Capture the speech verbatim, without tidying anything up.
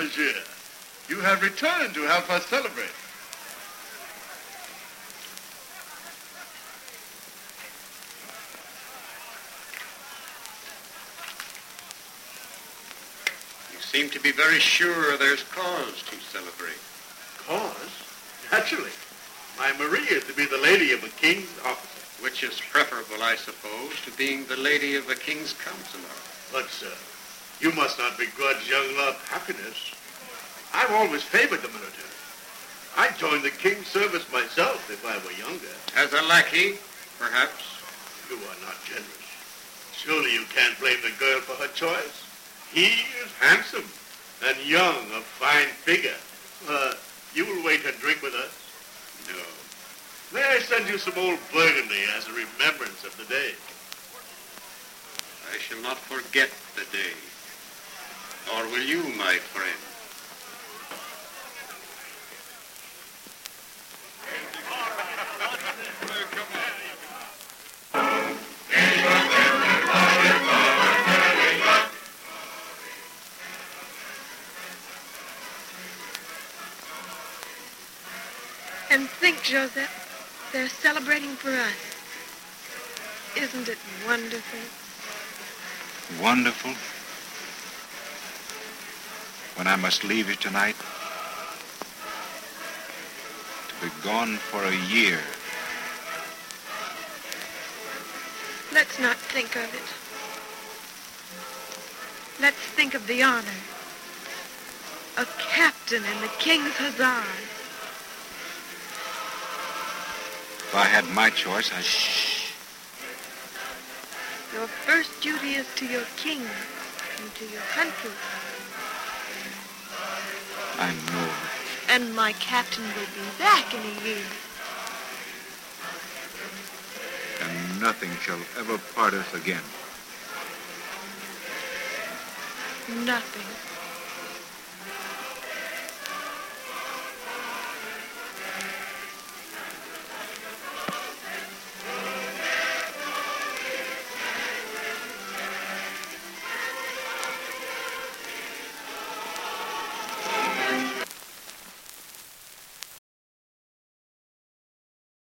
monsieur. You have returned to help us celebrate. You seem to be very sure there's cause to celebrate. Cause? Naturally. My Marie is to be the lady of a king's officer. Which is preferable, I suppose, to being the lady of a king's counselor. But, sir, you must not begrudge young love happiness. I've always favored the military. I'd join the king's service myself if I were younger. As a lackey, perhaps. You are not generous. Surely you can't blame the girl for her choice. He is handsome and young, of fine figure. Uh, you will wait and drink with us? No. May I send you some old Burgundy as a remembrance of the day? I shall not forget the day. Nor will you, my friend. And think, Joseph, they're celebrating for us. Isn't it wonderful? Wonderful? When I must leave you tonight, to be gone for a year. Let's not think of it. Let's think of the honor. A captain in the King's Hussars. If I had my choice, I... Shh. Your first duty is to your king and to your country. I know. And my captain will be back in a year. And nothing shall ever part us again. Nothing.